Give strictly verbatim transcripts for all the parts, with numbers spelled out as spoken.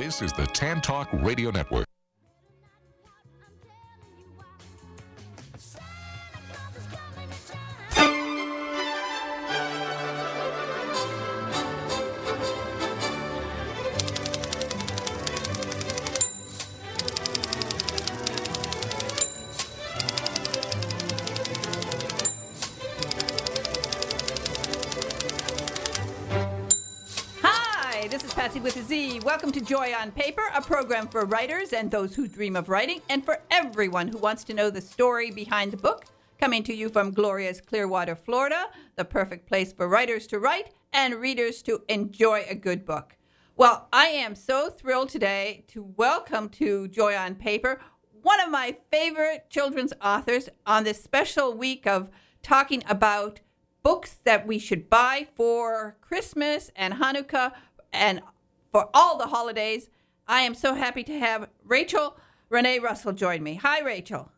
This is the Tan Talk Radio Network. Patsy with a Z. Welcome to Joy on Paper, a program for writers and those who dream of writing, and for everyone who wants to know the story behind the book. Coming to you from glorious Clearwater, Florida, the perfect place for writers to write and readers to enjoy a good book. Well, I am so thrilled today to welcome to Joy on Paper one of my favorite children's authors on this special week of talking about books that we should buy for Christmas and Hanukkah and for all the holidays. I am so happy to have Rachel Renee Russell join me. Hi, Rachel.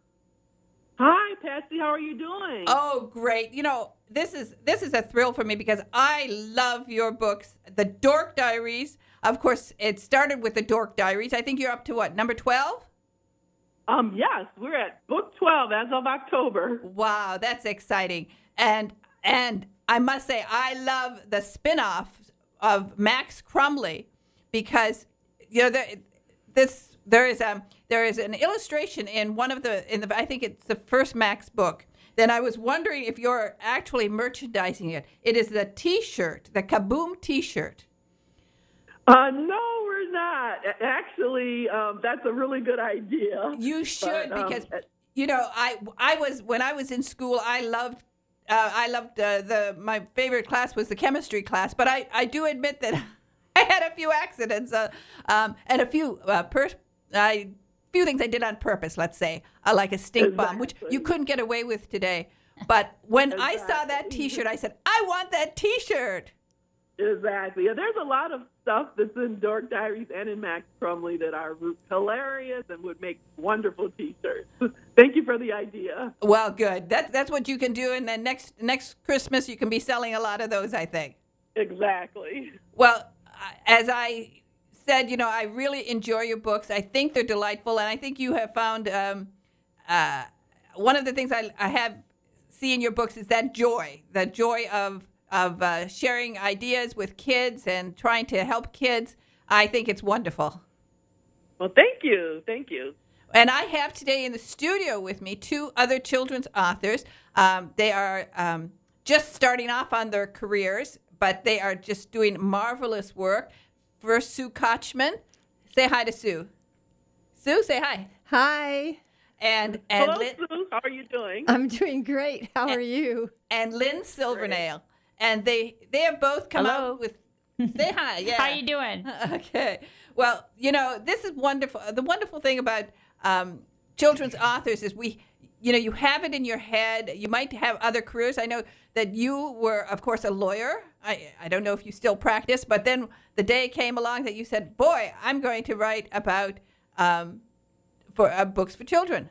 Hi, Patsy. How are you doing? Oh, great. You know, this is this is a thrill for me because I love your books. The Dork Diaries. Of course, it started with the Dork Diaries. I think you're up to what, number twelve? Um, yes, we're at book twelve as of October. Wow, that's exciting. And and I must say, I love the spin-off of Max Crumley, because you know there, this there is a there is an illustration in one of the in the I think it's the first Max book. Then I was wondering if you're actually merchandising it. It is the T-shirt, the Kaboom T-shirt. Uh, no, we're not. Actually, um, that's a really good idea. You should, but, um, because you know I I was when I was in school I loved. Uh, I loved uh, the. My favorite class was the chemistry class, but I, I do admit that I had a few accidents uh, um, and a few uh, per, I few things I did on purpose. Let's say, uh, like a stink exactly. bomb, which you couldn't get away with today. But when exactly. I saw that T-shirt, I said, "I want that T-shirt." Exactly. Yeah, there's a lot of stuff that's in Dork Diaries and in Max Crumley that are hilarious and would make wonderful T-shirts. Thank you for the idea. Well, good. That's that's what you can do, and then next next Christmas you can be selling a lot of those, I think. Exactly. Well, as I said, you know, I really enjoy your books. I think they're delightful, and I think you have found um, uh, one of the things I, I have see in your books is that joy, the joy of of uh, sharing ideas with kids and trying to help kids. I think it's wonderful. Well, thank you. Thank you. And I have today in the studio with me two other children's authors. Um, they are um, just starting off on their careers, but they are just doing marvelous work. First, Sue Kochman. Say hi to Sue. Sue, say hi. Hi. And and Hello, Lynn, Sue. How are you doing? I'm doing great. How are you? And Lynn Silvernail. And they they have both come Hello. out with. Say hi. Yeah. How you doing? Okay. Well, you know, this is wonderful. The wonderful thing about um, children's authors is we, you know, you have it in your head. You might have other careers. I know that you were, of course, a lawyer. I, I don't know if you still practice, but then the day came along that you said, boy, I'm going to write about um, for uh, books for children.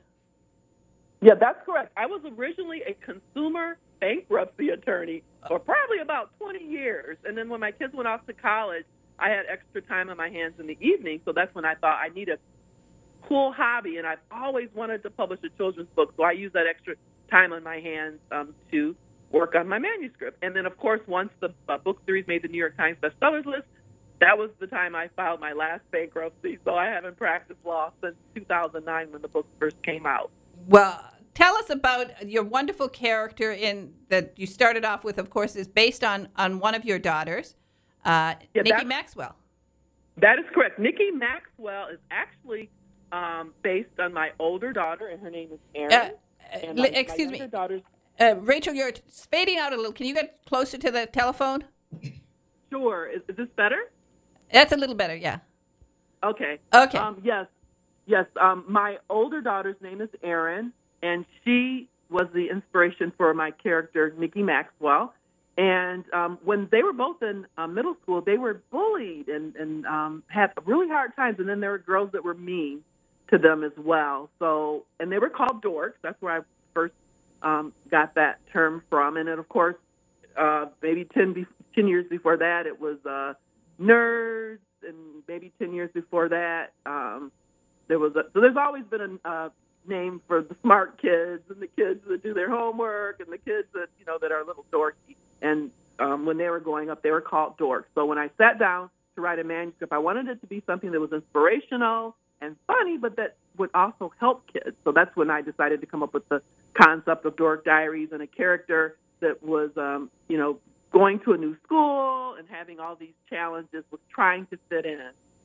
Yeah, that's correct. I was originally a consumer bankruptcy attorney for probably about twenty years. And then when my kids went off to college, I had extra time on my hands in the evening. So that's when I thought I need a cool hobby. And I've always wanted to publish a children's book. So I used that extra time on my hands um, to work on my manuscript. And then, of course, once the uh, book series made the New York Times bestsellers list, that was the time I filed my last bankruptcy. So I haven't practiced law since two thousand nine when the book first came out. Well, tell us about your wonderful character in that you started off with, of course, is based on, on one of your daughters, uh, Yeah, Nikki that's- Maxwell. That is correct. Nikki Maxwell is actually um, based on my older daughter, and her name is Erin. Uh, and uh, my, excuse my me. younger daughter's Uh, Rachel, you're fading out a little. Can you get closer to the telephone? Sure. Is, is this better? That's a little better, yeah. Okay. Okay. Um, yes. Yes. Um, my older daughter's name is Erin, and she was the inspiration for my character, Nikki Maxwell. And um, when they were both in uh, middle school, they were bullied and, and um, had really hard times. And then there were girls that were mean to them as well. So, and they were called dorks. That's where I first um, got that term from. And then, of course, uh, maybe ten, be- ten years before that, it was uh, nerds and maybe ten years before that, um, there was a, so there's always been a uh, name for the smart kids and the kids that do their homework and the kids that, you know, that are a little dorky. And um, when they were growing up, they were called dorks. So when I sat down to write a manuscript, I wanted it to be something that was inspirational and funny, but that would also help kids. So that's when I decided to come up with the concept of Dork Diaries and a character that was, um, you know, going to a new school and having all these challenges with trying to fit in.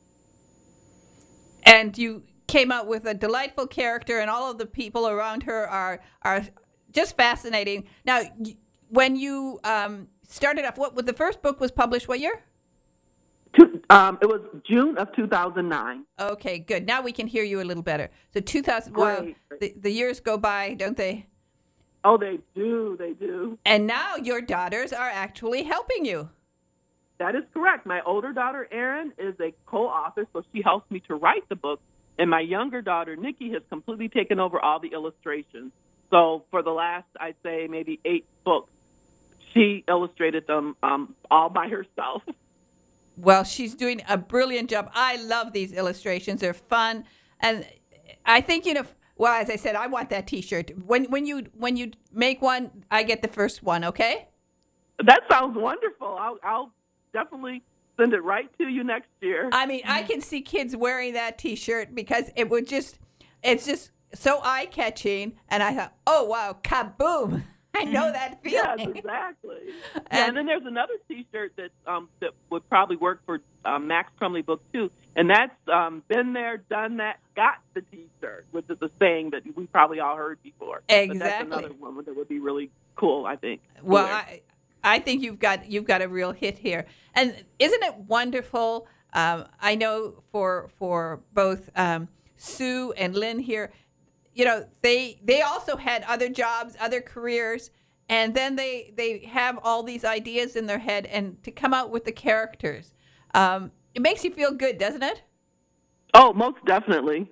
And you came out with a delightful character, and all of the people around her are are just fascinating. Now, when you um, started off, what the first book was published what year? Two, um, it was June of two thousand nine. Okay, good. Now we can hear you a little better. So two thousand, well, the, the years go by, don't they? Oh, they do, they do. And now your daughters are actually helping you. That is correct. My older daughter, Erin, is a co-author, so she helps me to write the book. And my younger daughter, Nikki, has completely taken over all the illustrations. So for the last, I'd say, maybe eight books, she illustrated them um, all by herself. Well, she's doing a brilliant job. I love these illustrations. They're fun. And I think, you know, well, as I said, I want that T-shirt. When when you when you make one, I get the first one, okay? That sounds wonderful. I'll, I'll definitely send it right to you next year. I mean, I can see kids wearing that T-shirt because it would just, it's just so eye-catching. And I thought, oh, wow, kaboom. I know that feeling. Yes, exactly. And, yeah, and then there's another T-shirt that um, that would probably work for um, Max Crumley Book Two, and that's um, been there, done that, got the T-shirt, which is a saying that we probably all heard before. Exactly. But that's another one that would be really cool, I think. Well, I, I think you've got you've got a real hit here, and isn't it wonderful? Um, I know for for both um, Sue and Lynn here. You know, they they also had other jobs, other careers, and then they, they have all these ideas in their head, and to come out with the characters. Um, it makes you feel good, doesn't it? Oh, most definitely.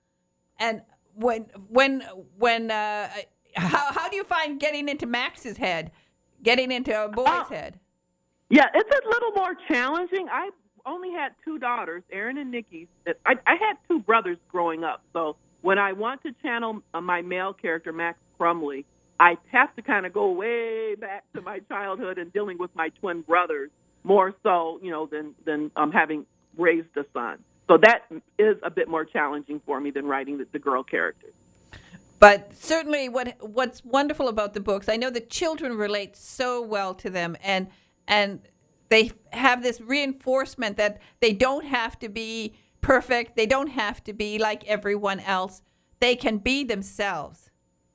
And when when when uh, how how do you find getting into Max's head, getting into a boy's uh, head? Yeah, it's a little more challenging. I only had two daughters, Erin and Nikki. I, I had two brothers growing up, so when I want to channel uh, my male character, Max Crumley, I have to kind of go way back to my childhood and dealing with my twin brothers more so, you know, than, than um, having raised a son. So that is a bit more challenging for me than writing the, the girl characters. But certainly what what's wonderful about the books, I know the children relate so well to them, and and they have this reinforcement that they don't have to be perfect. They don't have to be like everyone else. They can be themselves.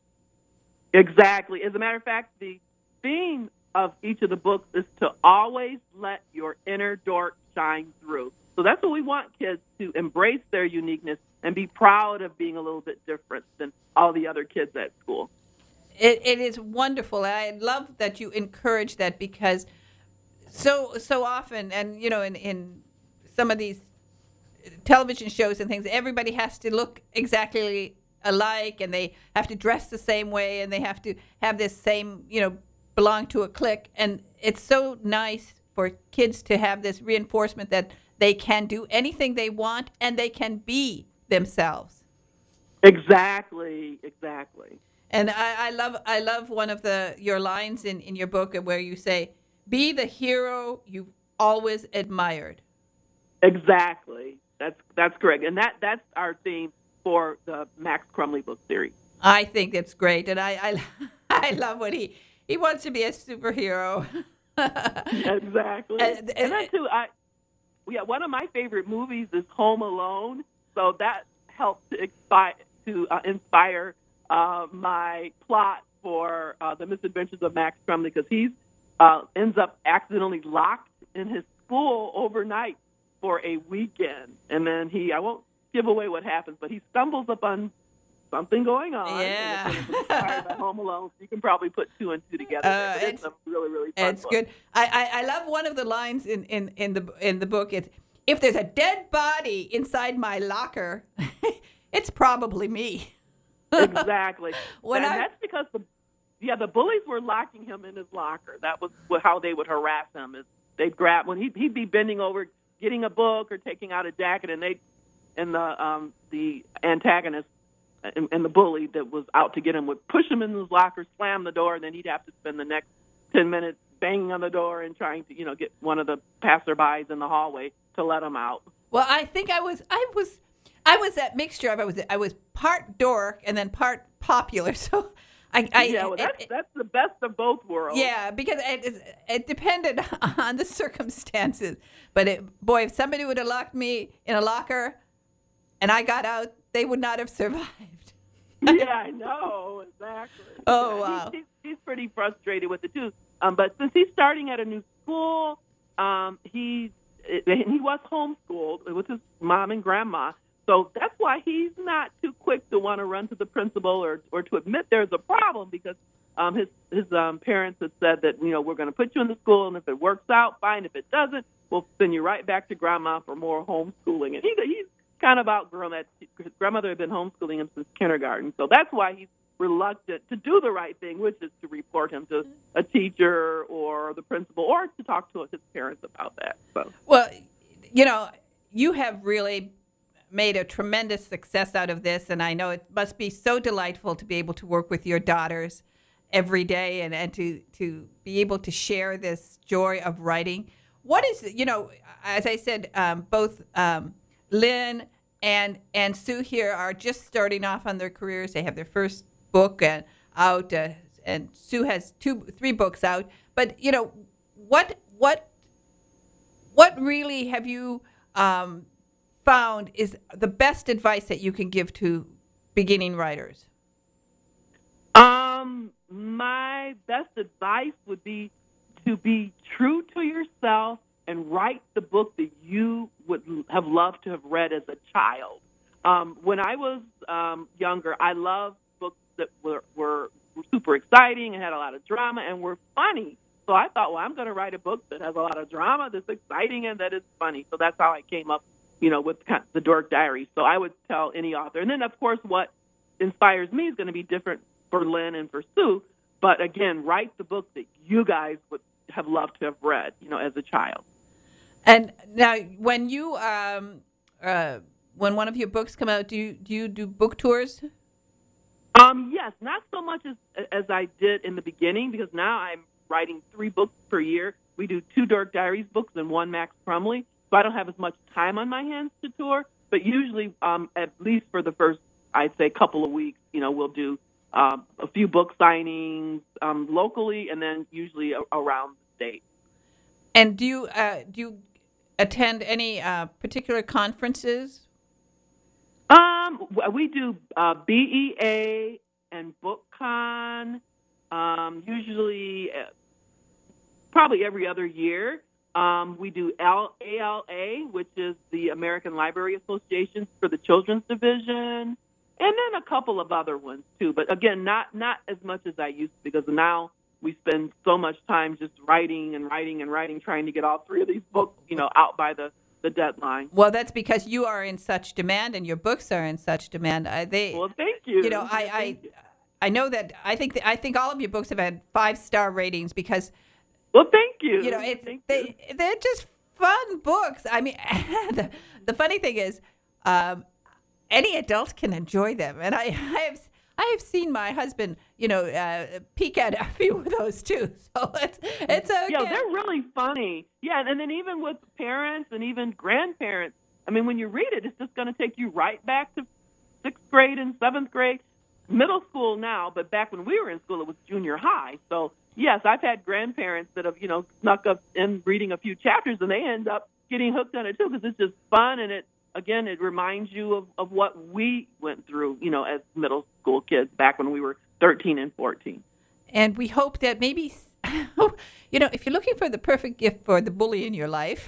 Exactly. As a matter of fact, the theme of each of the books is to always let your inner dork shine through. So that's what we want kids to embrace their uniqueness and be proud of being a little bit different than all the other kids at school. It, it is wonderful. I love that you encourage that, because so so often, and you know, in, in some of these television shows and things, everybody has to look exactly alike, and they have to dress the same way, and they have to have this same, you know, belong to a clique. And it's so nice for kids to have this reinforcement that they can do anything they want and they can be themselves. Exactly, exactly. And I, I love I love one of the your lines in, in your book where you say, "Be the hero you've always admired." Exactly. That's that's correct. And that, that's our theme for the Max Crumley book series. I think that's great. And I I, I love when he, he wants to be a superhero. Exactly. And, and, and that too, I yeah, one of my favorite movies is Home Alone. So that helped to inspire, to, uh, inspire uh, my plot for uh, The Misadventures of Max Crumley, because he uh, ends up accidentally locked in his school overnight for a weekend. And then he, I won't give away what happens, but he stumbles upon something going on. Yeah. And it's inspired by Home Alone. So you can probably put two and two together. Uh, it's, it's a really, really fun It's book. good. I, I, I love one of the lines in, in, in the in the book. It's, if there's a dead body inside my locker, it's probably me. Exactly. When and I- that's because the yeah the bullies were locking him in his locker. That was how they would harass him. Is they'd grab when he'd, he'd be bending over getting a book or taking out a jacket, and they and the um, the antagonist and, and the bully that was out to get him would push him in his locker, slam the door, and then he'd have to spend the next ten minutes banging on the door and trying to, you know, get one of the passerbys in the hallway to let him out. Well, I think I was, I was, I was that mixture of I was, I was part dork and then part popular. So, I, I yeah, well, that's it, that's the best of both worlds. Yeah, because it, it depended on the circumstances. But it, boy, if somebody would have locked me in a locker, and I got out, they would not have survived. Yeah, I know, exactly. Oh, yeah, wow. He, he's, he's pretty frustrated with it, too. Um, but since he's starting at a new school, um, he, he was homeschooled with his mom and grandma. So that's why he's not too quick to want to run to the principal or, or to admit there's a problem, because um, his, his um, parents have said that, you know, we're going to put you in the school, and if it works out, fine. If it doesn't, we'll send you right back to grandma for more homeschooling. And he, he's kind of outgrown that. His grandmother had been homeschooling him since kindergarten. So that's why he's reluctant to do the right thing, which is to report him to a teacher or the principal or to talk to his parents about that. So. Well, you know, you have really made a tremendous success out of this, and I know it must be so delightful to be able to work with your daughters every day and, and to, to be able to share this joy of writing. What is, you know, as I said, um, both um, Lynn and and Sue here are just starting off on their careers. They have their first book and out, uh, and Sue has two, three books out. But you know, what what what really have you um, found is the best advice that you can give to beginning writers? Um, my best advice would be to be true to yourself and write the book that you would have loved to have read as a child. Um, when I was um, younger, I loved books that were, were super exciting and had a lot of drama and were funny. So I thought, well, I'm going to write a book that has a lot of drama, that's exciting, and that is funny. So that's how I came up, you know, with kind of the Dork Diaries. So I would tell any author. And then, of course, what inspires me is going to be different for Lynn and for Sue. But again, write the book that you guys would have loved to have read, you know, as a child. And now, when you, um, uh, when one of your books come out, do you do you do book tours? Um, yes, not so much as as I did in the beginning, because now I'm writing three books per year. We do two Dork Diaries books and one Max Crumley, so I don't have as much time on my hands to tour. But usually, um, at least for the first, I'd say, couple of weeks, you know, we'll do um, a few book signings um, locally, and then usually a- around the state. And do you uh, do you attend any uh, particular conferences? Um, we do uh, B E A and BookCon, um, usually uh, probably every other year. Um, we do L- A L A, which is the American Library Association for the Children's Division, and then a couple of other ones too. But again, not not as much as I used to, because now we spend so much time just writing and writing and writing, trying to get all three of these books, you know, out by the, the deadline. Well, that's because you are in such demand, and your books are in such demand. Uh, they, well, thank you. You know, I, I, I know that I think that, I think all of your books have had five star ratings because. Well, thank you. You know, it, thank they you. they're just fun books. I mean, the, the funny thing is, um, any adult can enjoy them, and I, I have. I have seen my husband, you know, uh, peek at a few of those too. So it's it's okay. Yeah, they're really funny. Yeah, and then even with parents and even grandparents, I mean, when you read it, it's just going to take you right back to sixth grade and seventh grade, middle school now. But back when we were in school, it was junior high. So yes, I've had grandparents that have, you know, snuck up in reading a few chapters, and they end up getting hooked on it too, because it's just fun, and it. Again, it reminds you of, of what we went through, you know, as middle school kids back when we were thirteen and fourteen. And we hope that maybe, you know, if you're looking for the perfect gift for the bully in your life,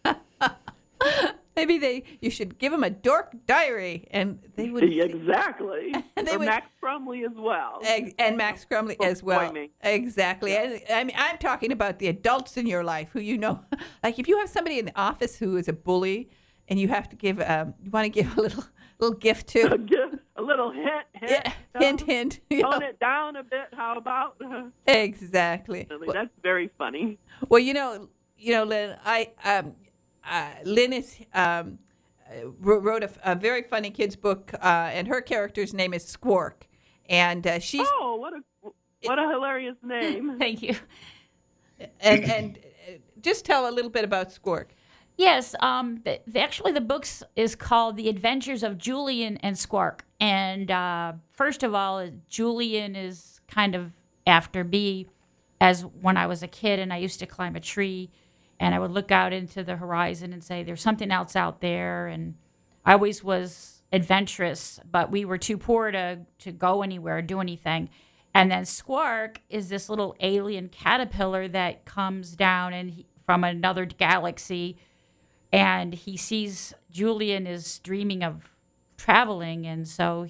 maybe they you should give them a Dork Diary, and they would exactly. And they or would, Max Crumley as well. And Max Crumley as well. Pointing. Exactly. And I mean, I'm talking about the adults in your life who you know, like if you have somebody in the office who is a bully. And you have to give, um, you want to give a little little gift to. A, gift, a little hint, hint, yeah, hint, hint. Tone know. it down a bit. How about? Exactly. Really, that's very funny. Well, you know, you know, Lynn, I, um, uh, Lynn is, um, wrote a, a very funny kids book, uh, and her character's name is Squark. And uh, she's... Oh, what a what a hilarious name. Thank you. And, and just tell a little bit about Squark. Yes, um, the, the, actually the book is called The Adventures of Julian and Squark. And uh, first of all, Julian is kind of after me, as when I was a kid and I used to climb a tree and I would look out into the horizon and say, there's something else out there. And I always was adventurous, but we were too poor to, to go anywhere, do anything. And then Squark is this little alien caterpillar that comes down and he, from another galaxy, and he sees Julian is dreaming of traveling, and so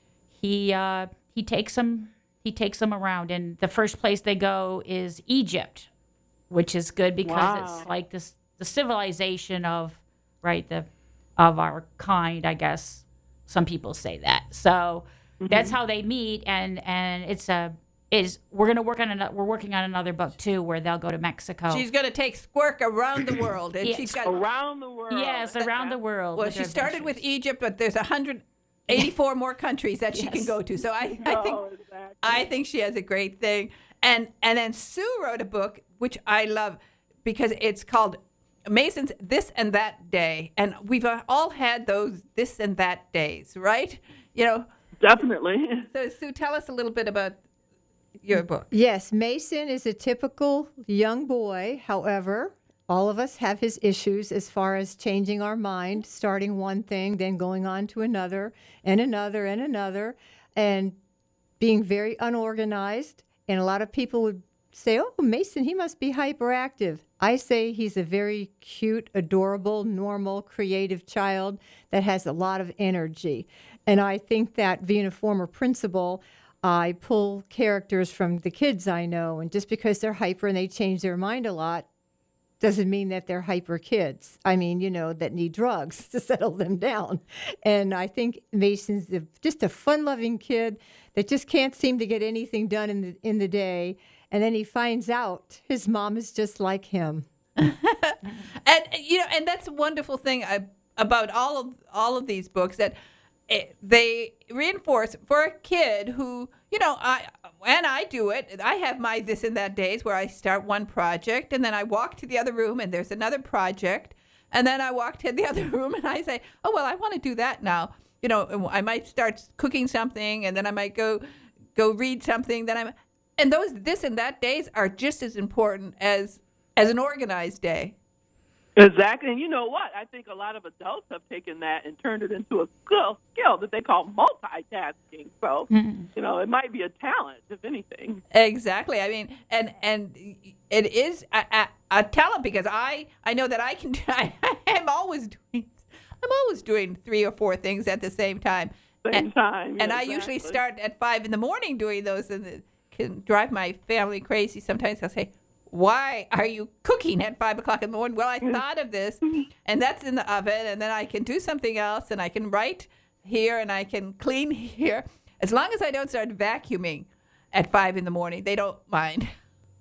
he uh, he takes him he takes him around. And the first place they go is Egypt, which is good because Wow. it's like this the civilization of right the of our kind, I guess some people say that. So mm-hmm. that's how they meet, and and it's a is we're gonna work on another we're working on another book too where they'll go to Mexico. She's going to take Squark around the world, and Yes. she's got Around the world. Yes, around the world. Well, with she her started with adventures. Egypt, but there's one hundred eighty-four more countries that she can Yes. go to. So I, I think Oh, exactly. I think she has a great thing. And and then Sue wrote a book which I love because it's called Mason's This and That Day, and we've all had those this and that days, right? You know. Definitely. So Sue, tell us a little bit about your book. Yes, Mason is a typical young boy. However, all of us have his issues as far as changing our mind, starting one thing, then going on to another, and another, and another, and being very unorganized. And a lot of people would say, oh, Mason, he must be hyperactive. I say he's a very cute, adorable, normal, creative child that has a lot of energy. And I think that being a former principal, I pull characters from the kids I know, and just because they're hyper and they change their mind a lot doesn't mean that they're hyper kids. I mean, you know, that need drugs to settle them down. And I think Mason's a, just a fun-loving kid that just can't seem to get anything done in the in the day, and then he finds out his mom is just like him. And you know, and that's a wonderful thing uh, about all of all of these books that it, they reinforce for a kid who, you know, I and I do it. I have my this and that days where I start one project and then I walk to the other room and there's another project, and then I walk to the other room and I say, oh well, I want to do that now. You know, I might start cooking something and then I might go go read something. Then I'm and those this and that days are just as important as as an organized day. Exactly. And you know what? I think a lot of adults have taken that and turned it into a skill, skill that they call multitasking. So, Mm-hmm. you know, it might be a talent, if anything. Exactly. I mean, and and it is a, a, a talent because I I know that I can. I am always doing. I'm always doing three or four things at the same time. Same and, time. And yeah, I usually exactly. start at five in the morning doing those, and it can drive my family crazy. Sometimes I'll say, why are you cooking at five o'clock in the morning? Well, I thought of this, and that's in the oven, and then I can do something else, and I can write here, and I can clean here. As long as I don't start vacuuming at five in the morning, they don't mind.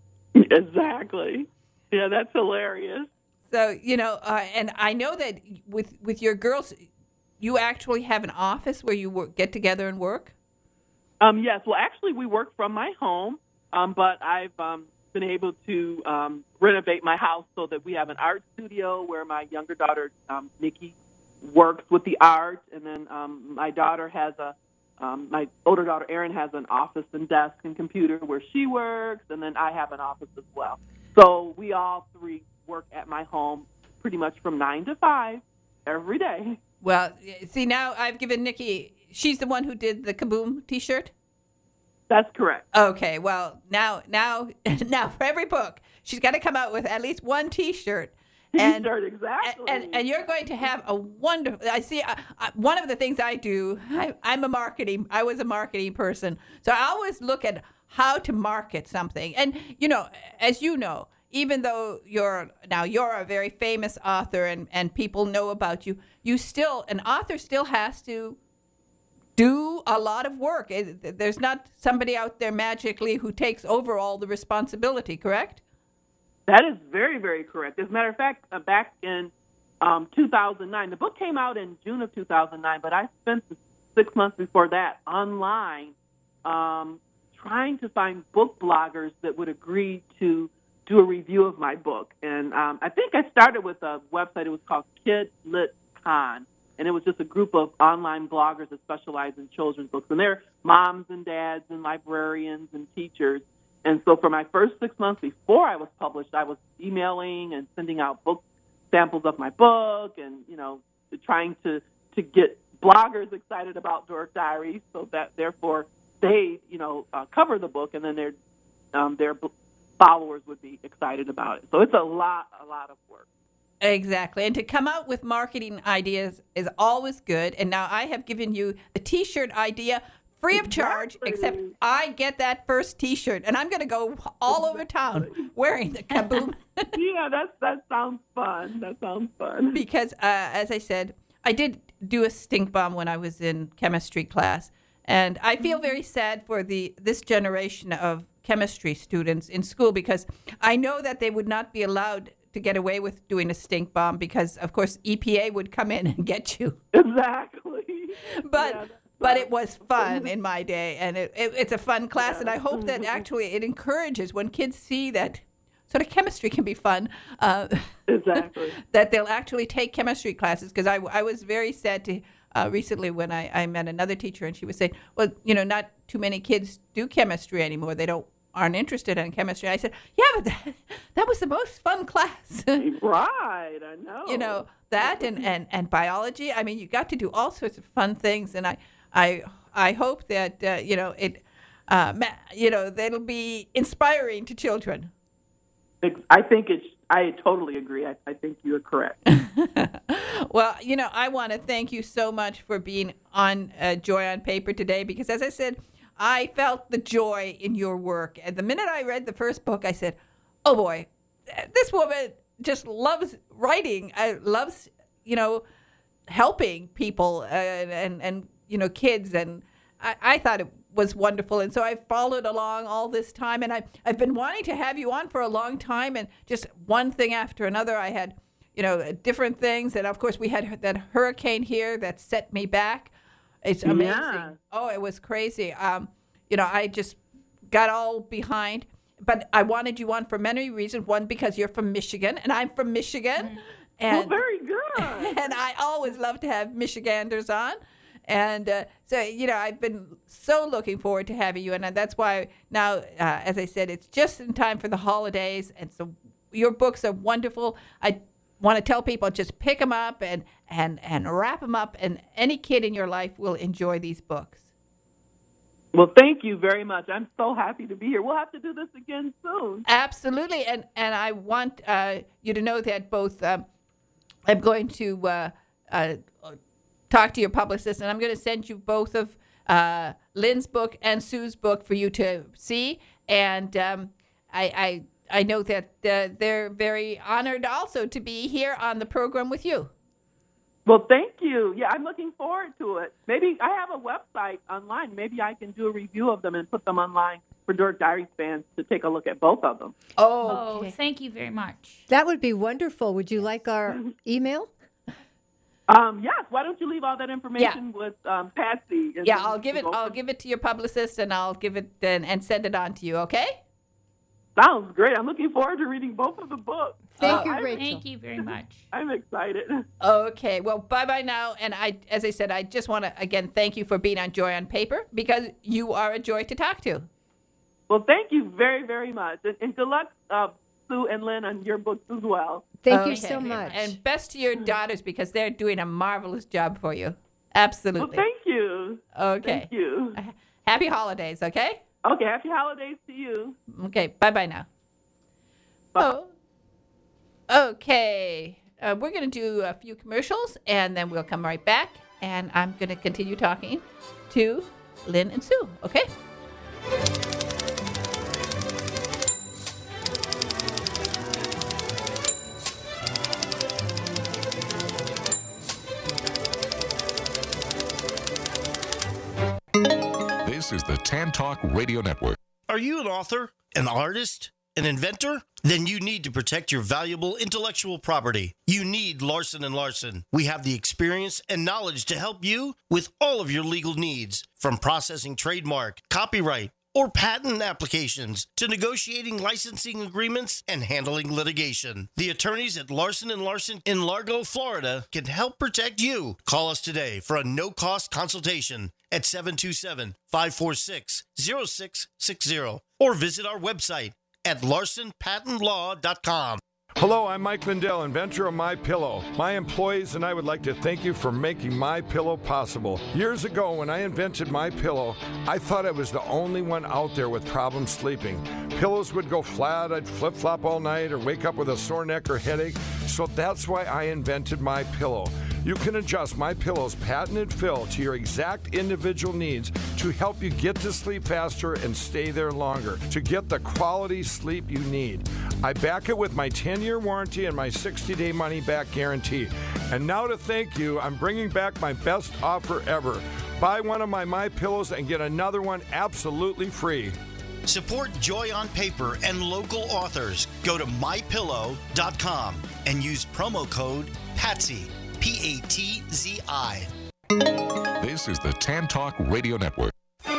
Exactly. Yeah, that's hilarious. So, you know, uh, and I know that with with your girls, you actually have an office where you work, get together and work? Um, yes. Well, actually, we work from my home, um, but I've um, been able to um, renovate my house so that we have an art studio where my younger daughter, um, Nikki, works with the art. And then um, my daughter has a, um, my older daughter, Erin, has an office and desk and computer where she works. And then I have an office as well. So we all three work at my home pretty much from nine to five every day. Well, see, now I've given Nikki, she's the one who did the Kaboom T-shirt? That's correct. Okay, well, now, now, now for every book, she's got to come out with at least one T-shirt. And, T-shirt, exactly. And, and you're going to have a wonderful, I see, uh, uh, one of the things I do, I, I'm a marketing, I was a marketing person. So I always look at how to market something. And, you know, as you know, even though you're, now you're a very famous author and, and people know about you, you still, an author still has to do a lot of work. There's not somebody out there magically who takes over all the responsibility, correct? That is very, very correct. As a matter of fact, uh, back in um, two thousand nine. The book came out in June of two thousand nine, but I spent the six months before that online um, trying to find book bloggers that would agree to do a review of my book. And um, I think I started with a website. It was called Kid Lit Con, and it was just a group of online bloggers that specialize in children's books. And they're moms and dads and librarians and teachers. And so for my first six months before I was published, I was emailing and sending out book samples of my book and, you know, trying to, to get bloggers excited about Dork Diaries so that therefore they, you know, uh, cover the book and then their um, their followers would be excited about it. So it's a lot, a lot of work. Exactly. And to come out with marketing ideas is always good. And now I have given you the T-shirt idea free of charge, Exactly. except I get that first T-shirt. And I'm going to go all over town wearing the Kaboom. Yeah, that's, that sounds fun. That sounds fun. Because, uh, as I said, I did do a stink bomb when I was in chemistry class. And I feel very sad for the this generation of chemistry students in school because I know that they would not be allowed to get away with doing a stink bomb because, of course, E P A would come in and get you. Exactly. But Yeah, but it was fun in my day, and it, it, it's a fun class, Yeah. and I hope that actually it encourages when kids see that sort of chemistry can be fun, uh, Exactly. that they'll actually take chemistry classes because I, I was very sad to uh, recently when I, I met another teacher, and she was saying, well, you know, not too many kids do chemistry anymore. They don't aren't interested in chemistry. I said, yeah, but that, that was the most fun class. Right, I know. You know, that and, and, and biology. I mean, you got to do all sorts of fun things, and I I I hope that uh, you know it, uh, ma- you know, that'll be inspiring to children. I think it's. I totally agree. I, I think you are correct. Well, you know, I want to thank you so much for being on uh, Joy on Paper today because, as I said, I felt the joy in your work. And the minute I read the first book, I said, oh, boy, this woman just loves writing. I loves, you know, helping people and, and, and you know, kids. And I, I thought it was wonderful. And so I followed along all this time. And I, I've been wanting to have you on for a long time. And just one thing after another, I had, you know, different things. And, of course, we had that hurricane here that set me back. It's amazing. Yeah. Oh, it was crazy. Um, you know, I just got all behind. But I wanted you on for many reasons. One, because you're from Michigan, and I'm from Michigan. And, Well, very good. and I always love to have Michiganders on. And uh, so, you know, I've been so looking forward to having you. And that's why now, uh, as I said, it's just in time for the holidays. And so your books are wonderful. I want to tell people just pick them up and, and, and wrap them up. And any kid in your life will enjoy these books. Well, thank you very much. I'm so happy to be here. We'll have to do this again soon. Absolutely. And, and I want uh, you to know that both um, I'm going to uh, uh, talk to your publicist, and I'm going to send you both of uh, Lynn's book and Sue's book for you to see. And um, I, I I know that uh, they're very honored also to be here on the program with you. Well, thank you. Yeah, I'm looking forward to it. Maybe I have a website online. Maybe I can do a review of them and put them online for Dork Diaries fans to take a look at both of them. Oh, Oh, thank you very much. That would be wonderful. Would you like our email? Um, yes. Why don't you leave all that information with um, Patsy? and yeah, then I'll give it. we'll go I'll from- give it to your publicist, and I'll give it and, and send it on to you. Okay. Sounds great. I'm looking forward to reading both of the books. Thank Uh, you, I- Rachel. Thank you very much. I'm excited. Okay, well, bye-bye now. And I, as I said, I just want to, again, thank you for being on Joy on Paper because you are a joy to talk to. Well, thank you very, very much. And, and good luck, uh, Sue and Lynn, on your books as well. Thank you Okay. so much. And best to your daughters because they're doing a marvelous job for you. Absolutely. Well, thank you. Okay. Thank you. Happy holidays, okay? Okay, happy holidays to you. Okay, bye-bye now. Bye. Oh, okay. Uh, we're going to do a few commercials, and then we'll come right back, and I'm going to continue talking to Lynn and Sue, okay? This is the Tan Talk Radio Network. Are you an author, an artist, An inventor? Then you need to protect your valuable intellectual property. You need Larson and Larson. We have the experience and knowledge to help you with all of your legal needs, from processing trademark, copyright, or patent applications to negotiating licensing agreements and handling litigation. The attorneys at Larson and Larson in Largo, Florida can help protect you. Call us today for a no-cost consultation at seven two seven, five four six, zero six six zero or visit our website at larson patent law dot com. Hello, I'm Mike Lindell, inventor of MyPillow. My employees and I would like to thank you for making MyPillow possible. Years ago, when I invented MyPillow, I thought I was the only one out there with problems sleeping. Pillows would go flat, I'd flip-flop all night, or wake up with a sore neck or headache. So that's why I invented MyPillow. You can adjust MyPillow's patented fill to your exact individual needs to help you get to sleep faster and stay there longer, to get the quality sleep you need. I back it with my ten-year warranty and my sixty-day money-back guarantee. And now to thank you, I'm bringing back my best offer ever. Buy one of my MyPillows and get another one absolutely free. Support Joy on Paper and local authors. Go to my pillow dot com and use promo code PATSY, P A T Z I. This is the Tan Talk Radio Network.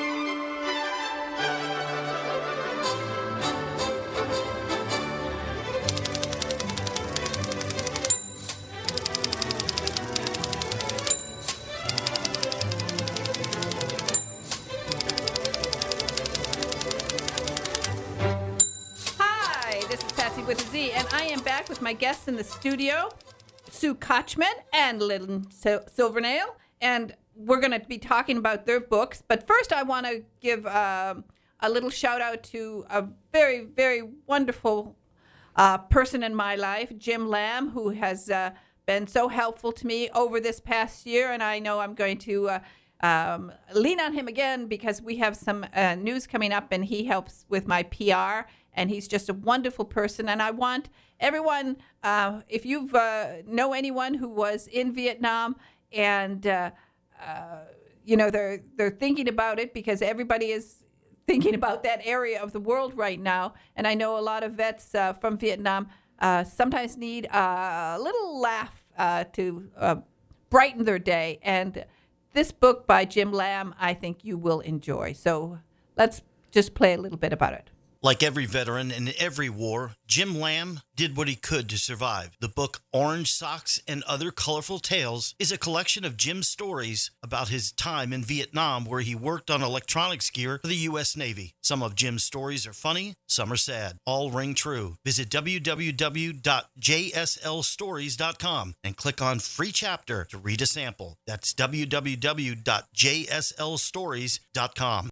Hi, this is Patsy with a Z, and I am back with my guests in the studio, Sue Kochman and Lynn Sil- Silvernail, and we're going to be talking about their books. But first, I want to give um, a little shout out to a very, very wonderful uh, person in my life, Jim Lamb, who has uh, been so helpful to me over this past year, and I know I'm going to uh, um, lean on him again because we have some uh, news coming up, and he helps with my P R, and he's just a wonderful person, and I want everyone, uh, if you uh, know anyone who was in Vietnam and, uh, uh, you know, they're they're thinking about it because everybody is thinking about that area of the world right now. And I know a lot of vets uh, from Vietnam uh, sometimes need a little laugh uh, to uh, brighten their day. And this book by Jim Lamb, I think you will enjoy. So let's just play a little bit about it. Like every veteran in every war, Jim Lamb did what he could to survive. The book Orange Socks and Other Colorful Tales is a collection of Jim's stories about his time in Vietnam, where he worked on electronics gear for the U S Navy. Some of Jim's stories are funny, some are sad. All ring true. Visit w w w dot j s l stories dot com and click on Free Chapter to read a sample. That's w w w dot j s l stories dot com.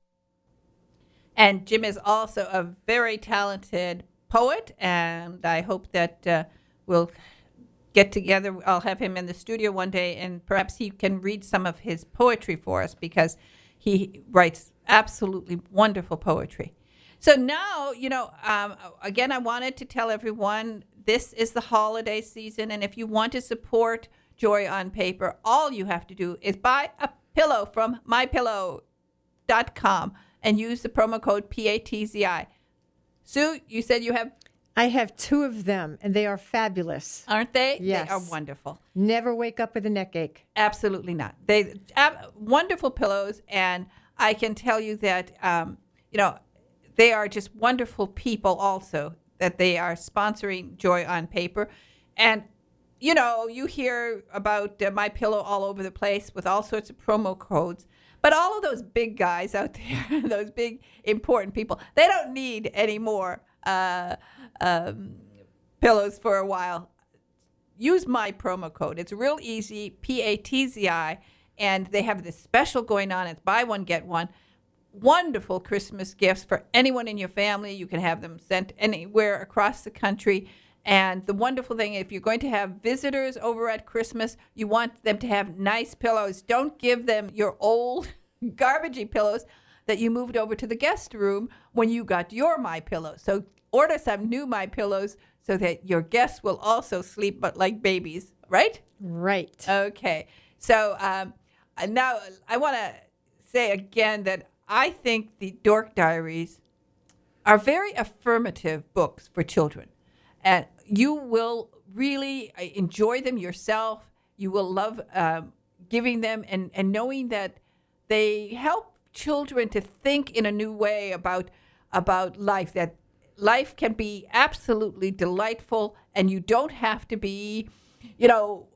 And Jim is also a very talented poet, and I hope that uh, we'll get together. I'll have him in the studio one day, and perhaps he can read some of his poetry for us because he writes absolutely wonderful poetry. So now, you know, um, again, I wanted to tell everyone this is the holiday season, and if you want to support Joy on Paper, all you have to do is buy a pillow from my pillow dot com. And use the promo code P A T Z I. Sue, you said you have... I have two of them, and they are fabulous. Aren't they? Yes. They are wonderful. Never wake up with a neck ache. Absolutely not. They ab- wonderful pillows, and I can tell you that, um, you know, they are just wonderful people also, that they are sponsoring Joy on Paper. And, you know, you hear about uh, MyPillow all over the place with all sorts of promo codes. But all of those big guys out there, those big important people, they don't need any more uh, um, pillows for a while. Use my promo code. It's real easy, P A T Z I, and they have this special going on. It's buy one, get one. Wonderful Christmas gifts for anyone in your family. You can have them sent anywhere across the country. And the wonderful thing, if you're going to have visitors over at Christmas, you want them to have nice pillows. Don't give them your old garbagey pillows that you moved over to the guest room when you got your MyPillow. So order some new MyPillows so that your guests will also sleep but like babies, right? Right. Okay. So um, now I want to say again that I think the Dork Diaries are very affirmative books for children. And you will really uh, enjoy them yourself. You will love um, giving them and, and knowing that they help children to think in a new way about about life, that life can be absolutely delightful and you don't have to be, you know,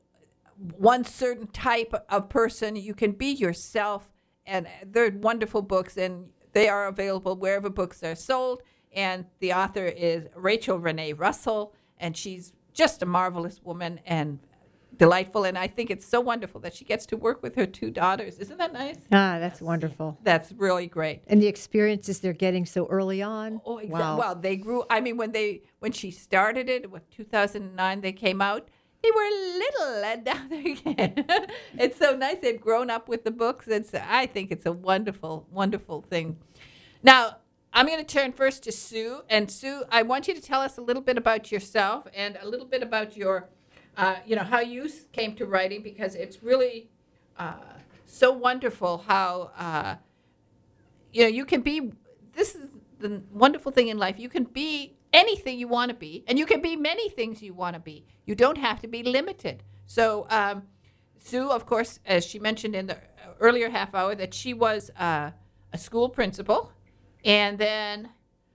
one certain type of person. You can be yourself, and they're wonderful books, and they are available wherever books are sold. And the author is Rachel Renee Russell, and she's just a marvelous woman and delightful. And I think it's so wonderful that she gets to work with her two daughters. Isn't that nice? Ah, that's wonderful. That's really great. And the experiences they're getting so early on. Oh, exactly. Wow. Well, they grew. I mean, when they when she started it, what two thousand nine they came out. They were little, and now they're again. It's so nice. They've grown up with the books. It's. I think it's a wonderful, wonderful thing. Now, I'm going to turn first to Sue. And Sue, I want you to tell us a little bit about yourself and a little bit about your, uh, you know, how you s- came to writing, because it's really uh, so wonderful how, uh, you know, you can be, this is the wonderful thing in life. You can be anything you want to be, and you can be many things you want to be. You don't have to be limited. So um, Sue, of course, as she mentioned in the earlier half hour, that she was uh, a school principal. And then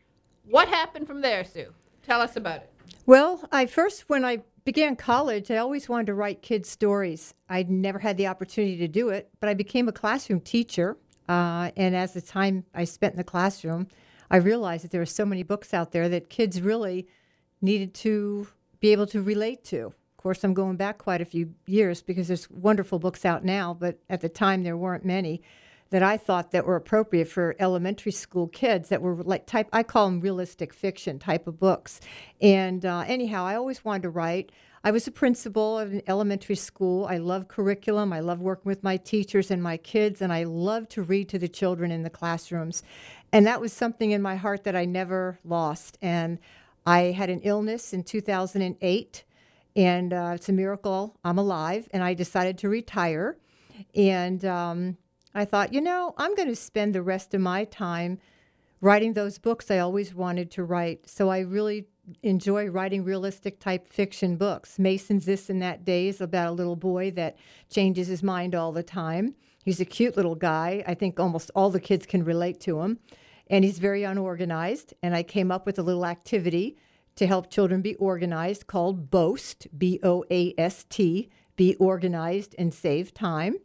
what happened from there, Sue? Tell us about it. Well, I first, when I began college, I always wanted to write kids' stories. I'd never had the opportunity to do it, but I became a classroom teacher. Uh, and as the time I spent in the classroom, I realized that there were so many books out there that kids really needed to be able to relate to. Of course, I'm going back quite a few years because there's wonderful books out now, but at the time there weren't many that I thought that were appropriate for elementary school kids that were like type, I call them realistic fiction type of books. And uh, anyhow, I always wanted to write. I was a principal at an elementary school. I love curriculum. I love working with my teachers and my kids, and I love to read to the children in the classrooms. And that was something in my heart that I never lost. And I had an illness in two thousand eight, and uh, it's a miracle I'm alive, and I decided to retire. And um, I thought, you know, I'm going to spend the rest of my time writing those books I always wanted to write. So I really enjoy writing realistic type fiction books. Mason's This and That Day is about a little boy that changes his mind all the time. He's a cute little guy. I think almost all the kids can relate to him. And he's very unorganized. And I came up with a little activity to help children be organized called BOAST, B O A S T, Be Organized and Save Time.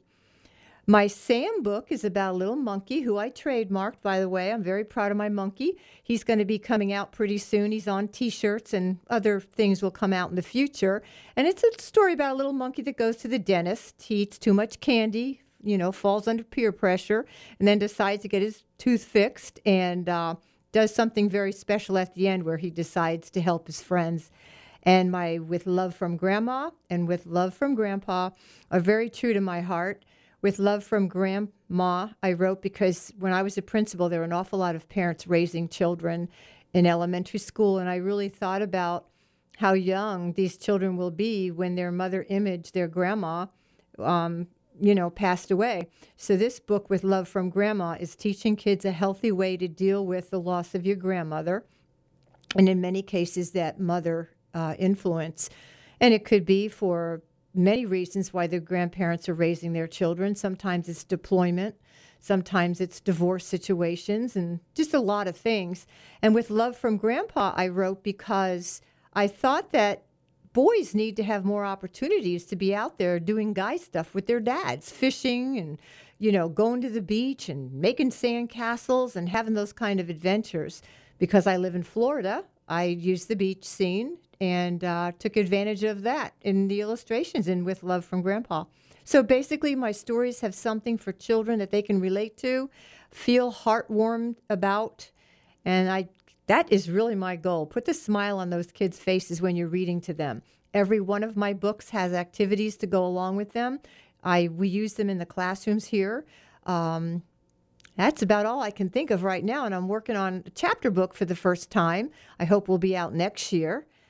My Sam book is about a little monkey who I trademarked, by the way. I'm very proud of my monkey. He's going to be coming out pretty soon. He's on T-shirts, and other things will come out in the future. And it's a story about a little monkey that goes to the dentist. He eats too much candy, you know, falls under peer pressure, and then decides to get his tooth fixed, and uh, does something very special at the end where he decides to help his friends. And my With Love from Grandma and With Love from Grandpa are very true to my heart. With Love from Grandma, I wrote because when I was a principal, there were an awful lot of parents raising children in elementary school, and I really thought about how young these children will be when their mother image, their grandma, um, you know, passed away. So this book, With Love from Grandma, is teaching kids a healthy way to deal with the loss of your grandmother, and in many cases, that mother uh, influence. And it could be for many reasons why the grandparents are raising their children. Sometimes it's deployment. Sometimes it's divorce situations, and just a lot of things. And With Love from Grandpa, I wrote because I thought that boys need to have more opportunities to be out there doing guy stuff with their dads, fishing and, you know, going to the beach and making sand castles and having those kind of adventures. Because I live in Florida, I use the beach scene and uh, took advantage of that in the illustrations in With Love from Grandpa. So basically, my stories have something for children that they can relate to, feel heartwarmed about, and I that is really my goal. Put the smile on those kids' faces when you're reading to them. Every one of my books has activities to go along with them. I we use them in the classrooms here. Um, that's about all I can think of right now, and I'm working on a chapter book for the first time. I hope will be out next year.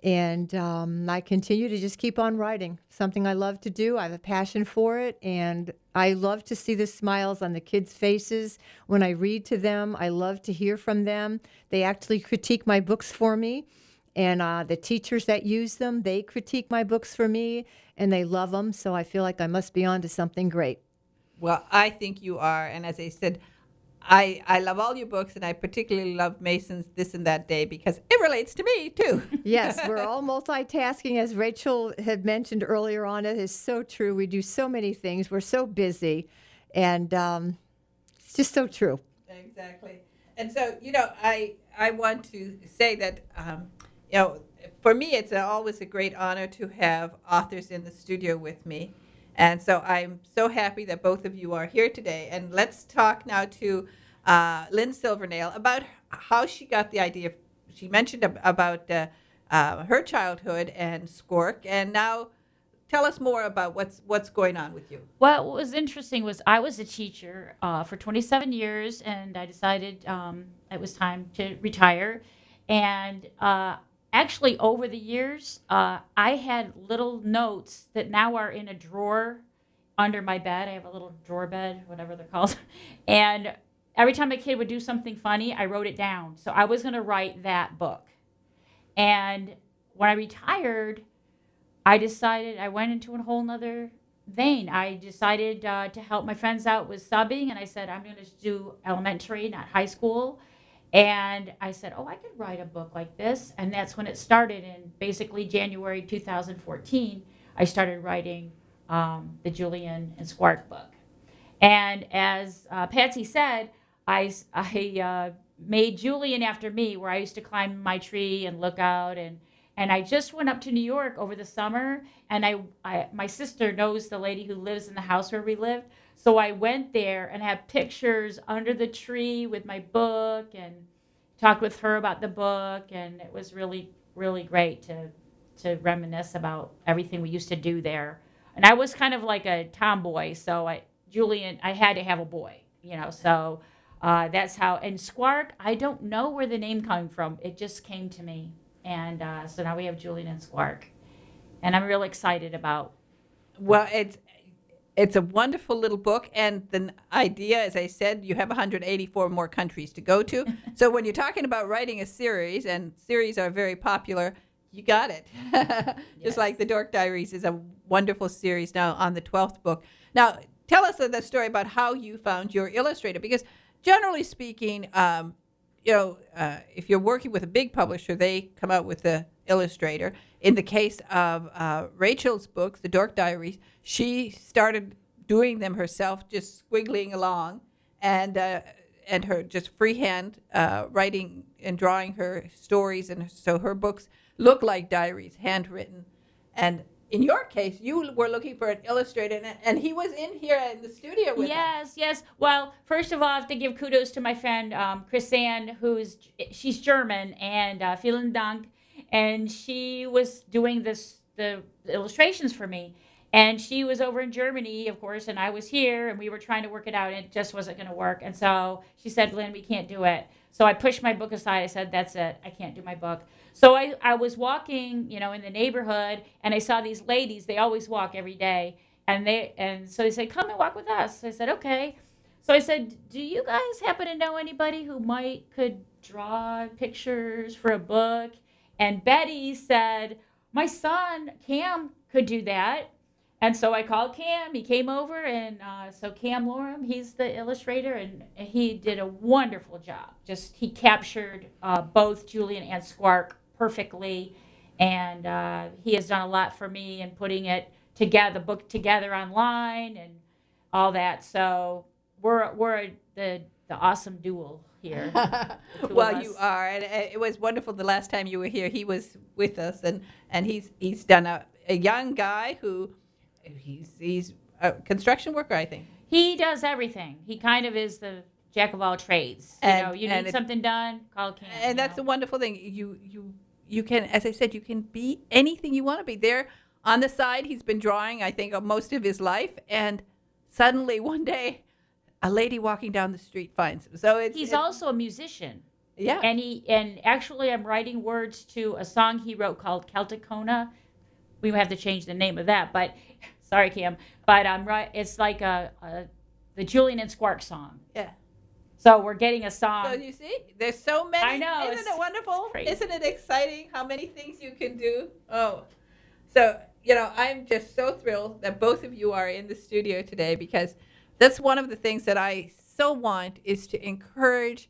And um, I continue to just keep on writing, something I love to do. I have a passion for it, and I love to see the smiles on the kids' faces when I read to them. I love to hear from them. They actually critique my books for me, and uh, the teachers that use them, they critique my books for me, and they love them, so I feel like I must be on to something great. Well, I think you are, and as I said, I, I love all your books, and I particularly love Mason's This and That Day because it relates to me, too. Yes, we're all multitasking, as Rachel had mentioned earlier on. It is so true. We do so many things. We're so busy, and um, it's just so true. Exactly. And so, you know, I I want to say that, um, you know, for me, it's always a great honor to have authors in the studio with me. And so I'm so happy that both of you are here today. And let's talk now to uh, Lynn Silvernail about how she got the idea. She mentioned ab- about uh, uh, her childhood and Squark. And now tell us more about what's what's going on with you. Well, what was interesting was I was a teacher uh, for twenty-seven years, and I decided um, it was time to retire. And uh, actually, over the years, uh, I had little notes that now are in a drawer under my bed. I have a little drawer bed, whatever they're called. And every time a kid would do something funny, I wrote it down. So I was going to write that book. And when I retired, I decided I went into a whole nother vein. I decided uh, to help my friends out with subbing, and I said, I'm going to do elementary, not high school. And I said, oh, I could write a book like this. And that's when it started. In basically January two thousand fourteen, I started writing um, the Julian and Squark book. And as uh, Patsy said, I, I uh, made Julian after me, where I used to climb my tree and look out. And, and I just went up to New York over the summer. And I, I my sister knows the lady who lives in the house where we lived. So I went there and had pictures under the tree with my book and talked with her about the book. And it was really, really great to to reminisce about everything we used to do there. And I was kind of like a tomboy. So I, Julian, I had to have a boy, you know, so uh, that's how. And Squark, I don't know where the name came from. It just came to me. And uh, so now we have Julian and Squark. And I'm real excited about. Well, it's It's a wonderful little book, and the idea, as I said, you have one hundred eighty-four more countries to go to. So when you're talking about writing a series, and series are very popular, you got it. Just Yes. like the Dork Diaries is a wonderful series now on the twelfth book. Now, tell us the story about how you found your illustrator, because generally speaking, um, you know, uh, if you're working with a big publisher, they come out with the illustrator. In the case of uh, Rachel's books, the Dork Diaries, she started doing them herself, just squiggling along, and uh, and her just freehand uh, writing and drawing her stories, and so her books look like diaries, handwritten. And in your case, you were looking for an illustrator, and, and he was in here in the studio with us. Yes, yes. Well, first of all, I have to give kudos to my friend um, Chris Ann, who's she's German, and uh, vielen Dank, and she was doing this the illustrations for me. And she was over in Germany, of course, and I was here, and we were trying to work it out, and it just wasn't going to work. And so she said, Lynn, we can't do it. So I pushed my book aside. I said, that's it. I can't do my book. So I, I was walking, you know, in the neighborhood, and I saw these ladies. They always walk every day. And they and so they said, come and walk with us. So I said, okay. So I said, do you guys happen to know anybody who might could draw pictures for a book? And Betty said, my son, Cam, could do that. And so I called Cam. He came over, and uh, so Cam Lorem, he's the illustrator, and he did a wonderful job. Just he captured uh, both Julian and Squark perfectly, and uh, he has done a lot for me in putting it together, the book together online, and all that. So we're we're the the awesome duo here. Well, you are, and it was wonderful. The last time you were here, he was with us, and and he's he's done a, a young guy who. He's he's a construction worker, I think. He does everything. He kind of is the jack of all trades. You And- know, you and need it- something done, call Cam. And you that's know. the wonderful thing. You you you can, as I said, you can be anything you want to be. There on the side, he's been drawing, I think, most of his life, and suddenly one day, a lady walking down the street finds him. So it's He's it- also a musician. Yeah. And he and actually, I'm writing words to a song he wrote called Celticona. We have to change the name of that, but sorry, Cam. But I'm right. It's like a, a the Julian and Squark song. Yeah. So we're getting a song. So you see, there's so many. I know, Isn't it's- it wonderful? it's crazy. Isn't it exciting how many things you can do? Oh, so you know, I'm just so thrilled that both of you are in the studio today, because that's one of the things that I so want is to encourage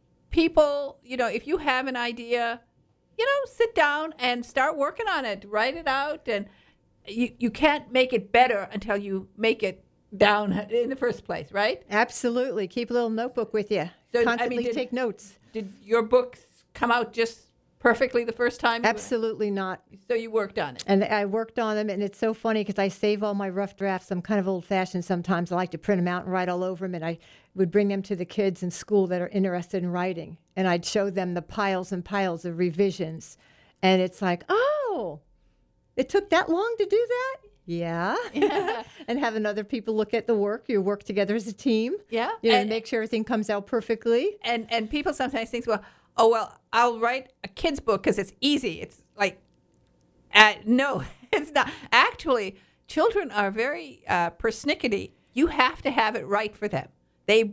people. You know, if you have an idea, you know, sit down and start working on it, write it out, and you you can't make it better until you make it down in the first place, right? Absolutely. Keep a little notebook with you. So, I mean, Constantly did- take notes. Did your books come out just perfectly the first time? Absolutely not. So you worked on it. And I worked on them, and it's so funny because I save all my rough drafts. I'm kind of old-fashioned sometimes. I like to print them out and write all over them, and I would bring them to the kids in school that are interested in writing, and I'd show them the piles and piles of revisions, and it's like, oh, it took that long to do that? Yeah. And having other people look at the work. You work together as a team. Yeah. You know, and, to make sure everything comes out perfectly. and and people sometimes think, well, oh well, I'll write a kid's book because it's easy. It's like, uh, no, it's not. Actually, children are very uh, persnickety. You have to have it right for them. They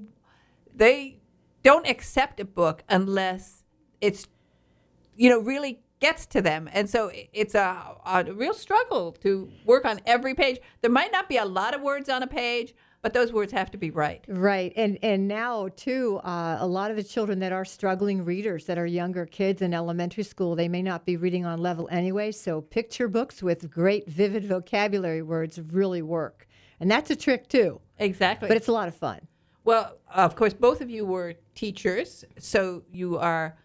they don't accept a book unless it's, you know, really gets to them. And so it's a, a real struggle to work on every page. There might not be a lot of words on a page, but those words have to be right. Right. And and now, too, uh, a lot of the children that are struggling readers, that are younger kids in elementary school, they may not be reading on level anyway. So picture books with great, vivid vocabulary words really work. And that's a trick, too. Exactly. But it's a lot of fun. Well, of course, both of you were teachers, so you are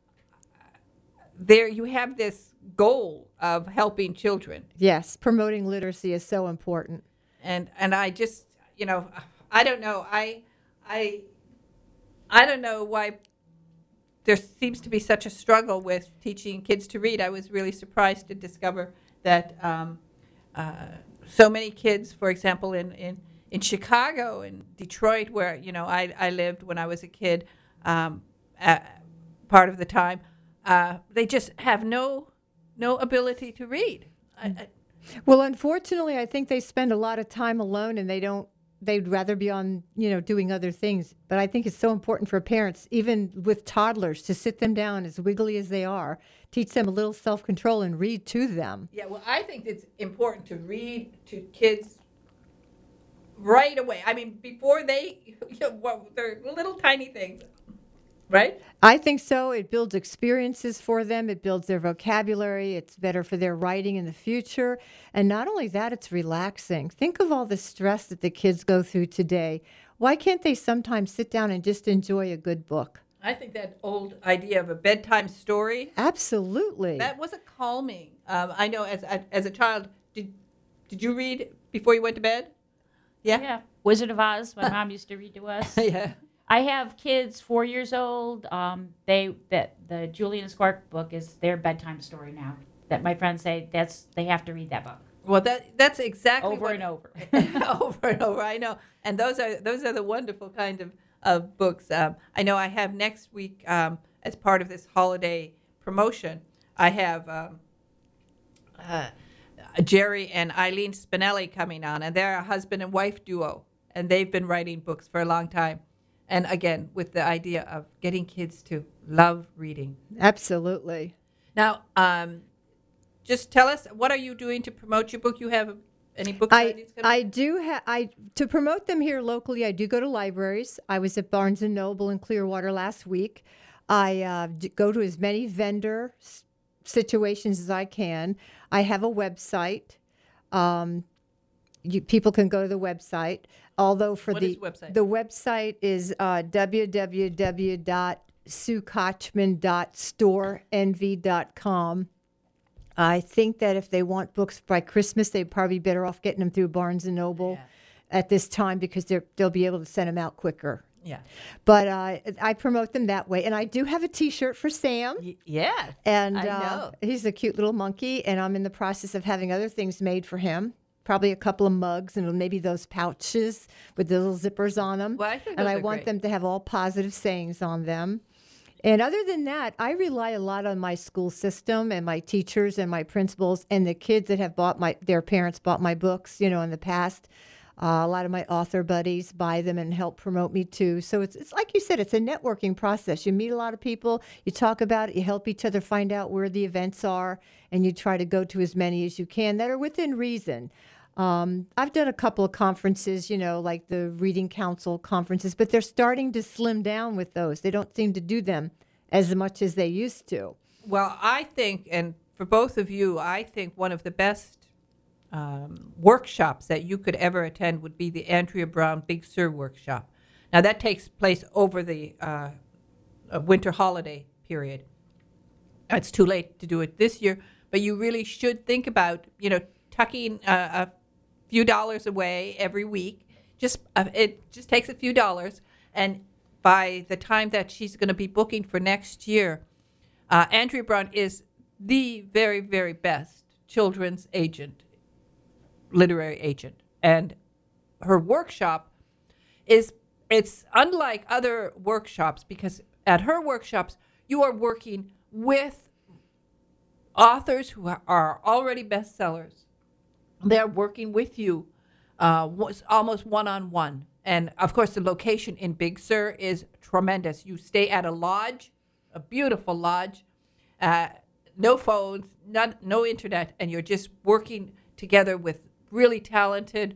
there. You have this goal of helping children, Yes, promoting literacy is so important. and and I just, you know, I don't know, I, I, I don't know why there seems to be such a struggle with teaching kids to read. I was really surprised to discover that um, uh, so many kids, for example, in in in Chicago and Detroit, where, you know, I, I lived when I was a kid, um, uh, part of the time, uh, they just have no no ability to read. I, I, Well, unfortunately, I think they spend a lot of time alone, and they don't. They'd rather be on, you know, doing other things. But I think it's so important for parents, even with toddlers, to sit them down, as wiggly as they are, teach them a little self-control and read to them. yeah, well, I think it's important to read to kids right away. I mean, before they, you know, well, they're little tiny things, right? I think so. It builds experiences for them. It builds their vocabulary. It's better for their writing in the future. And not only that, it's relaxing. Think of all the stress that the kids go through today. Why can't they sometimes sit down and just enjoy a good book? I think that old idea of a bedtime story, Absolutely. that was a calming. Um, I know as as a child, did did you read before you went to bed? Yeah. Yeah, Wizard of Oz. My mom used to read to us. Yeah. I have kids four years old. Um, they that the Julian Squark book is their bedtime story now. That my friends say that's they have to read that book Well, that that's exactly over what, and over. over and over. I know, and those are those are the wonderful kind of of books. Um, I know I have next week um, as part of this holiday promotion. I have um, uh, Jerry and Eileen Spinelli coming on, and they're a husband and wife duo, and they've been writing books for a long time. And again, with the idea of getting kids to love reading. Absolutely. Now, um, just tell us, what are you doing to promote your book? You have any book I, signings coming I up? do have I to promote them here locally. I do go to libraries. I was at Barnes and Noble in Clearwater last week. I uh, d- go to as many vendor s- situations as I can. I have a website. Um, you, people can go to the website. Although for What the is the website? the website is uh, w w w dot sue kochman dot store n v dot com. I think that if they want books by Christmas, they'd probably be better off getting them through Barnes and Noble at this time because they're, they'll be able to send them out quicker. Yeah. But uh, I promote them that way. And I do have a T-shirt for Sam. Y- yeah. And I uh, know. he's a cute little monkey, and I'm in the process of having other things made for him. Probably a couple of mugs and maybe those pouches with the little zippers on them. Well, I think and those I are want great. them to have all positive sayings on them. And other than that, I rely a lot on my school system and my teachers and my principals and the kids that have bought my, their parents bought my books, you know, in the past. Uh, a lot of my author buddies buy them and help promote me too. So it's it's like you said, it's a networking process. You meet a lot of people, you talk about it, you help each other find out where the events are, and you try to go to as many as you can that are within reason. Um, I've done a couple of conferences, you know, like the Reading Council conferences, but they're starting to slim down with those. They don't seem to do them as much as they used to. Well, I think, and for both of you, I think one of the best um, workshops that you could ever attend would be the Andrea Brown Big Sur workshop. Now, that takes place over the uh, winter holiday period. It's too late to do it this year, but you really should think about, you know, tucking uh, a few dollars away every week. Just uh, it just takes a few dollars, and by the time that she's going to be booking for next year, uh, Andrea Brown is the very, very best children's agent, literary agent, and her workshop is it's unlike other workshops because at her workshops you are working with authors who are already bestsellers. They're working with you uh, almost one-on-one. And, of course, the location in Big Sur is tremendous. You stay at a lodge, a beautiful lodge, uh, no phones, not, no internet, and you're just working together with really talented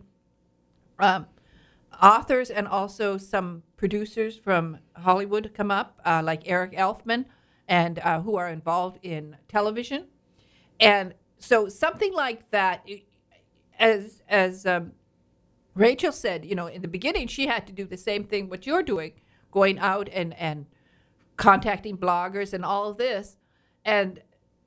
um, authors and also some producers from Hollywood come up, uh, like Eric Elfman, and uh, who are involved in television. And so something like that, as as um, Rachel said, you know, in the beginning, she had to do the same thing what you're doing, going out and, and contacting bloggers and all of this. And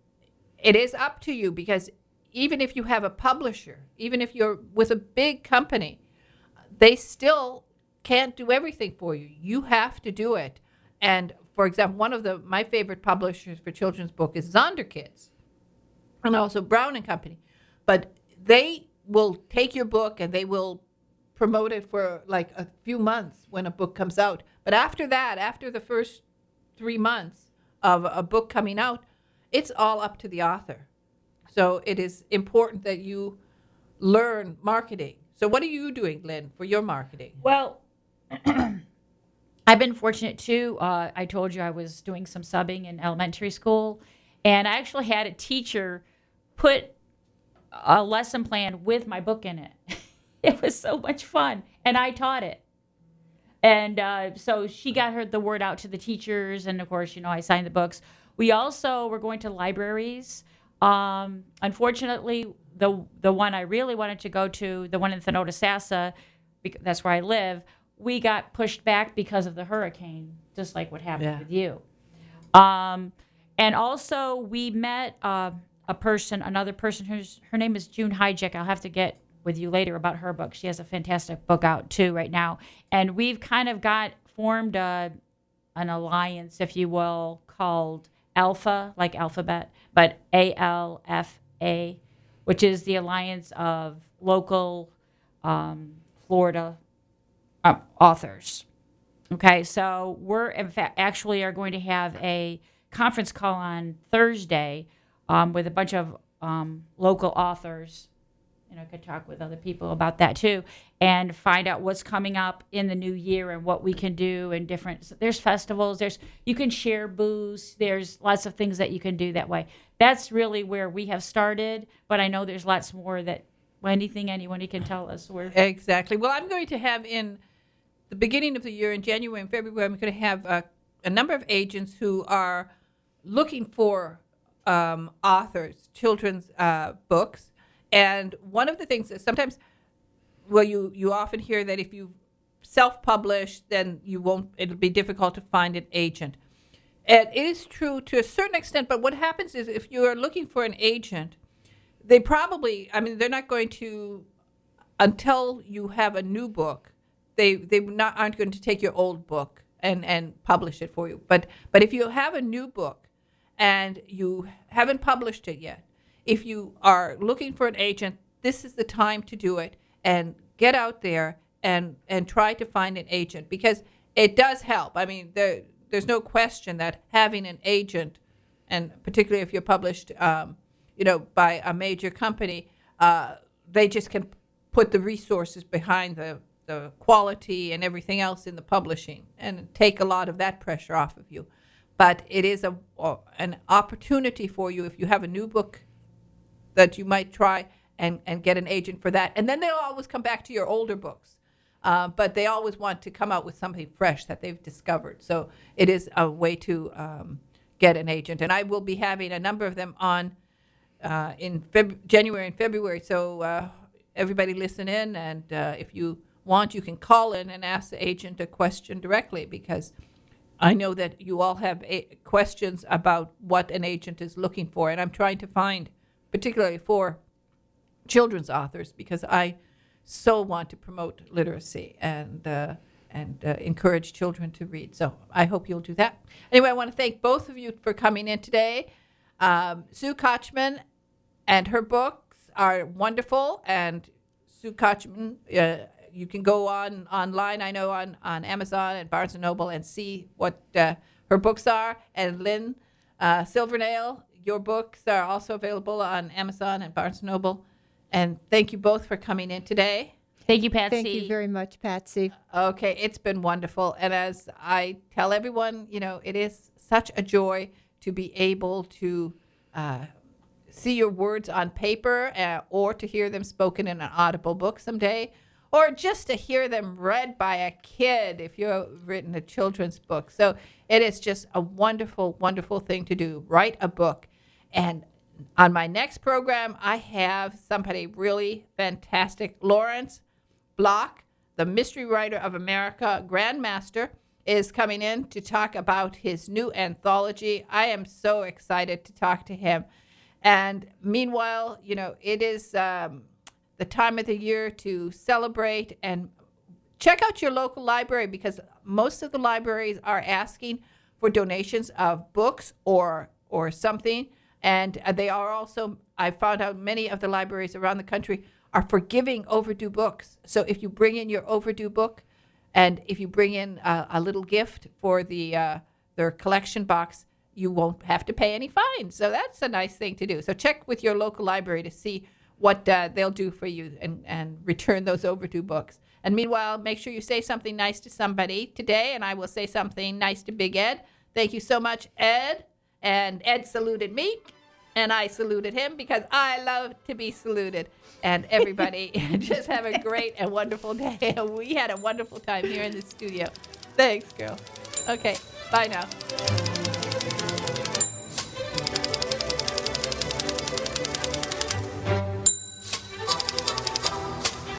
it is up to you because even if you have a publisher, even if you're with a big company, they still can't do everything for you. You have to do it. And for example, one of the my favorite publishers for children's book is Zonderkids, and also Brown and Company. But they will take your book and they will promote it for like a few months when a book comes out. But after that, after the first three months of a book coming out, it's all up to the author. So it is important that you learn marketing. So what are you doing, Lynn, for your marketing? Well, I've been fortunate too. Uh, I told you I was doing some subbing in elementary school, and I actually had a teacher put a lesson plan with my book in it. It was so much fun, and I taught it. And uh, so she got her the word out to the teachers, and of course, you know, I signed the books. We also were going to libraries. Um, unfortunately, the the one I really wanted to go to, the one in Thanodisassa, because that's where I live, we got pushed back because of the hurricane, just like what happened Yeah. with you. Um, and also, we met uh, a person, another person, who's her name is June Hijack. I'll have to get with you later about her book. She has a fantastic book out too right now. And we've kind of got formed a, an alliance, if you will, called Alpha, like alphabet, but A L F A, which is the alliance of local um, Florida um, authors. Okay, so we're in fact actually are going to have a conference call on Thursday um, with a bunch of um, local authors. You know, could talk with other people about that too, and find out what's coming up in the new year and what we can do and different. So there's festivals. There's you can share booths. There's lots of things that you can do that way. That's really where we have started. But I know there's lots more that anything anyone can tell us. We're Exactly. Well, I'm going to have in the beginning of the year, in January and February, I'm going to have a, a number of agents who are looking for um, authors, children's uh, books. And one of the things that sometimes, well, you, you often hear that if you self-publish, then you won't, it'll be difficult to find an agent. It is true to a certain extent, but what happens is if you are looking for an agent, they probably, I mean, they're not going to, until you have a new book, they they not aren't going to take your old book and, and publish it for you. But but if you have a new book and you haven't published it yet, if you are looking for an agent, this is the time to do it and get out there and, and try to find an agent because it does help. I mean, the there's no question that having an agent, and particularly if you're published, um, you know, by a major company, uh, they just can put the resources behind the, the quality and everything else in the publishing and take a lot of that pressure off of you. But it is a an opportunity for you if you have a new book that you might try and, and get an agent for that. And then they'll always come back to your older books. Uh, but they always want to come out with something fresh that they've discovered. So it is a way to um, get an agent. And I will be having a number of them on uh, in Feb- January and February. So uh, everybody listen in. And uh, if you want, you can call in and ask the agent a question directly, because I know that you all have a- questions about what an agent is looking for. And I'm trying to find, particularly for children's authors, because I so want to promote literacy and uh, and uh, encourage children to read. So I hope you'll do that. Anyway, I want to thank both of you for coming in today. Um, Sue Kochman and her books are wonderful. And Sue Kochman, uh, you can go on online, I know, on, on Amazon and Barnes and Noble and see what uh, her books are. And Lynn uh, Silvernail, your books are also available on Amazon and Barnes and Noble. And thank you both for coming in today. Thank you, Patsy. Thank you very much, Patsy. Okay, it's been wonderful. And as I tell everyone, you know, it is such a joy to be able to uh, see your words on paper uh, or to hear them spoken in an audible book someday, or just to hear them read by a kid if you've written a children's book. So it is just a wonderful, wonderful thing to do. Write a book. And on my next program, I have somebody really fantastic. Lawrence Block, the Mystery Writer of America Grandmaster, is coming in to talk about his new anthology. I am so excited to talk to him. And meanwhile, you know, it is um, the time of the year to celebrate and check out your local library, because most of the libraries are asking for donations of books or or something. And they are also, I found out many of the libraries around the country are forgiving overdue books. So if you bring in your overdue book, and if you bring in a, a little gift for the uh, their collection box, you won't have to pay any fines. So that's a nice thing to do. So check with your local library to see what uh, they'll do for you and, and return those overdue books. And meanwhile, make sure you say something nice to somebody today, and I will say something nice to Big Ed. Thank you so much, Ed. And Ed saluted me, and I saluted him, because I love to be saluted. And everybody, just have a great and wonderful day. We had a wonderful time here in the studio. Thanks, girl. Okay, bye now.